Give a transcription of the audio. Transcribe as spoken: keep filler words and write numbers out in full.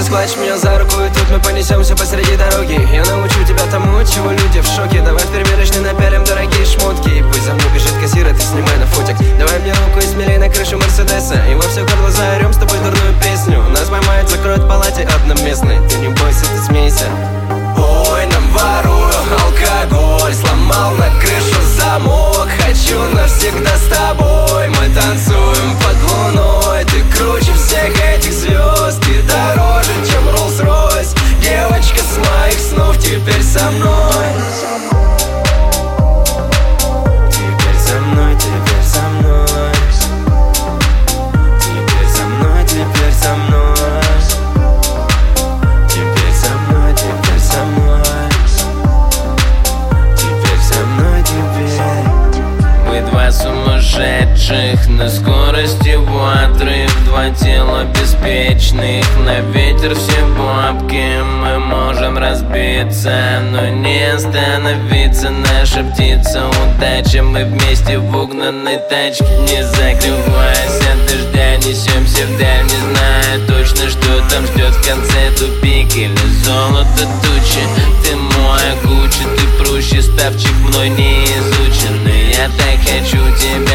схватишь меня за руку, и тут мы понесемся посреди дороги. Я научу тебя тому, от чего люди в шоке. Давай в примерочной напялим дорогие шмотки, и пусть за мной бежит кассир, а ты снимай на фотик. Давай мне руку и смелей на крышу Мерседеса, и во все горло заорем с тобой дурную песню. Нас поймают, закроют в палате одноместной. Ты не бойся, ты смейся. Ой, наворую алкоголь, сломал на крышу замок. Хочу навсегда с тобой, мы танцуем под луной. Ты круче всех этих звезд, ты дороже, чем Роллс-Ройс. Девочка с моих снов теперь со мной. Теперь со мной, теперь со мной. Теперь со мной, теперь со мной. Теперь со мной, теперь со мной. Теперь со мной, теперь. Мы два сумасшедших на скорости в отрыв. Два тела беспечных, на ветер все бабки. Мы можем разбиться, но не остановиться. Наша птица удача, мы вместе в угнанной тачке. Не закрываясь от дождя, несемся вдаль, не зная точно, что там ждет в конце. Тупик или золото тучи. Ты мой Гуччи, ты прущий ставчик, мной не изученный. Я так хочу тебя